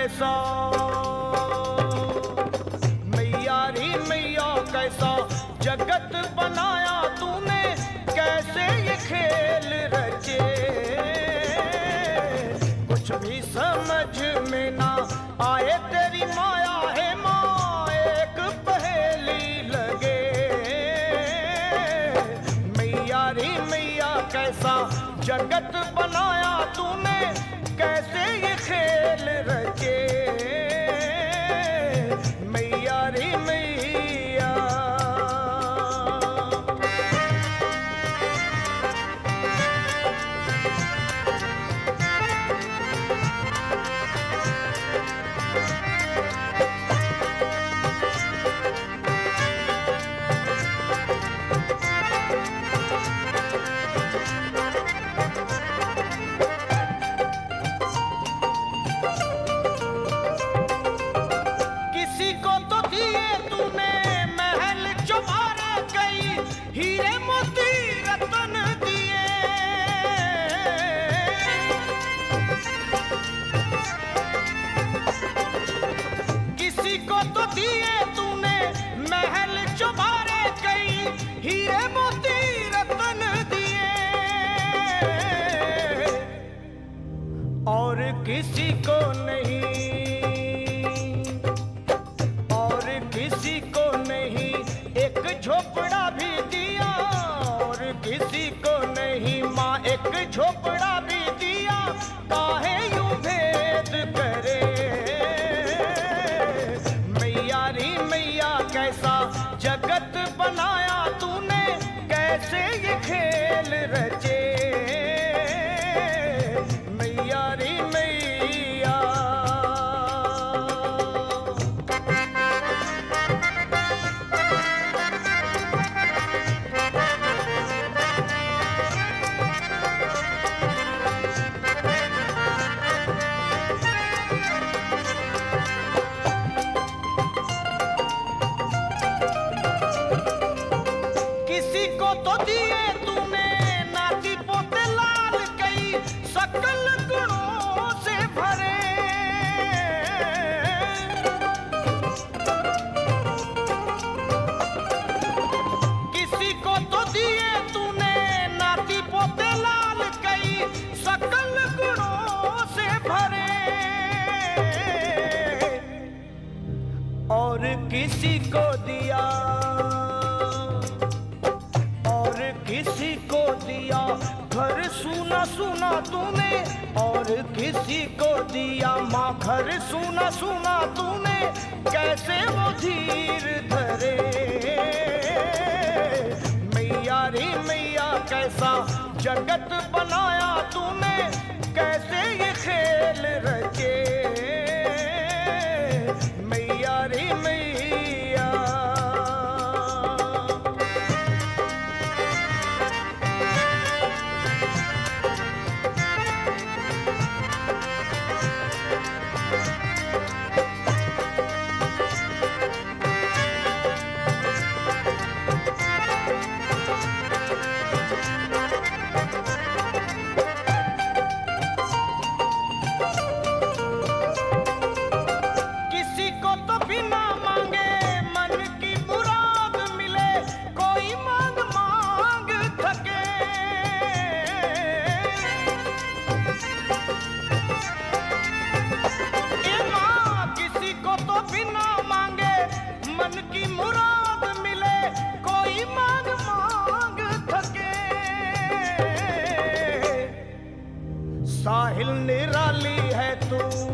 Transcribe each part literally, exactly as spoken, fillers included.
कैसा, मैया री मैया कैसा जगत बनाया तूने, कैसे ये खेल रचे, कुछ भी समझ में ना आए तेरी माया है माँ, एक पहेली लगे। मैया री मैया कैसा जगत बनाया तूने, कैसे ये खेल रचे, मैया री मैया। हीरे मोती रतन दिए, किसी को तो दिए तूने महल चौबारे कई, हीरे मोती रतन दिए, और किसी को नहीं, और किसी को नहीं एक झोपड़ा भी दिया, और किसी को नहीं माँ एक झोपड़ा भी दिया, काहे यूं भेद करे। मैया री मैया कैसा जगत बनाया तूने, कैसे ये खेल रचे, मैया री मैया। किसी को तो दिए तूने नाती पोते लाल कई, सकल गुणों से भरे, किसी को तो दिए तूने नाती पोते लाल कई, सकल गुणों से भरे, और किसी को दिया, किसी को दिया घर सूना सूना तूने, और किसी को दिया माँ घर सूना सूना तूने, कैसे वो धीर धरे। मैया री मैया कैसा जगत बनाया तूने, कैसे ये खेल रचे, मैया री मैया। साहिल निराली है तू,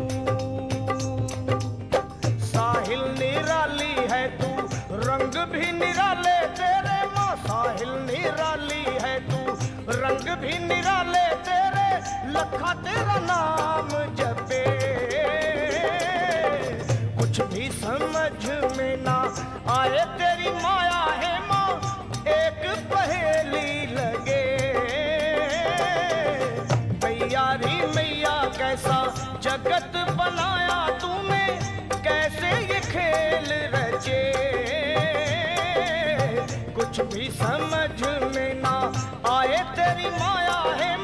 साहिल निराली है तू, रंग भी निराले तेरे माँ, साहिल निराली है तू, रंग भी निराले तेरे, लखा तेरा नाम जपे, कुछ भी समझ में ना आए तेरी माया है माँ, एक पहेली लगे। मैया री मैया कैसा जगत बनाया तूने, कैसे ये खेल रचे, कुछ भी समझ में ना आए तेरी माया है